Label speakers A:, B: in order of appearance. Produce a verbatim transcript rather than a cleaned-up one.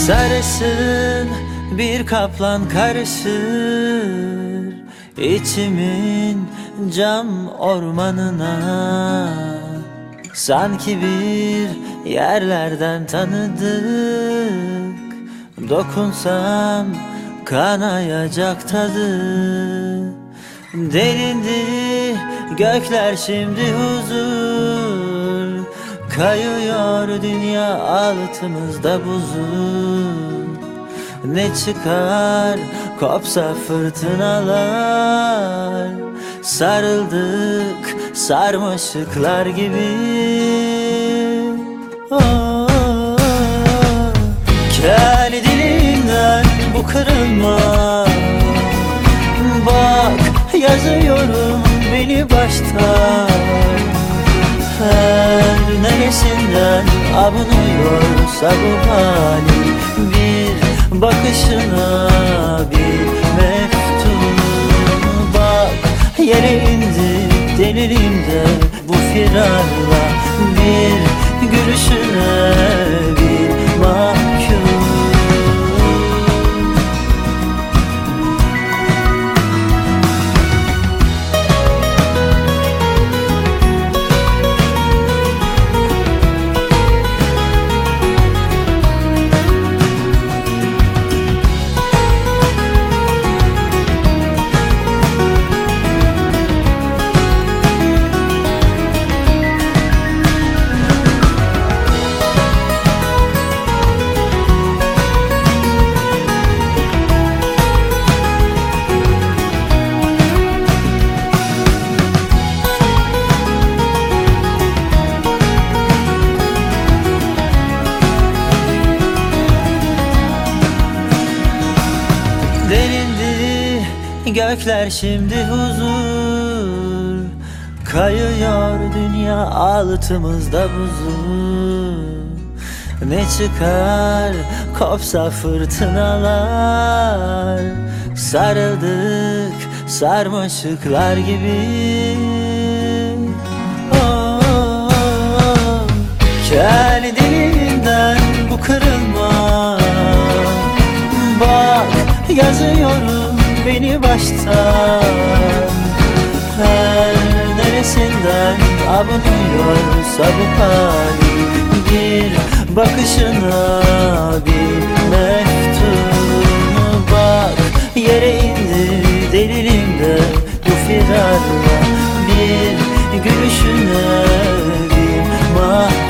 A: Sarışın bir kaplan karışır içimin cam ormanına. Sanki bir yerlerden tanıdık, dokunsam kanayacak tadı. Delindi gökler şimdi huzur, kayıyor dünya altımızda buzul. Ne çıkar kopsa fırtınalar, sarıldık sarmaşıklar gibi. Oh, kel dilimden bu kırılma, bak yazıyorum beni baştan. Her neresinden abunuyorsa bu hali, bir bakışına bir meftun. Bak yere indi delirimde bu firarla, bir gülüşüne bir mahkum. Delindi gökler şimdi huzur, kayıyor dünya altımızda buzul. Ne çıkar kopsa fırtınalar, sarıldık sarmaşıklar gibi. Oh, kel dilinden bu kırılma, bak yazıyorum beni baştan. Her neresinden abunuyorsa bu hali, bir bakışına bir meftun. Bak yere indi delilimde bu firarla, bir gülüşüne bir mahkum.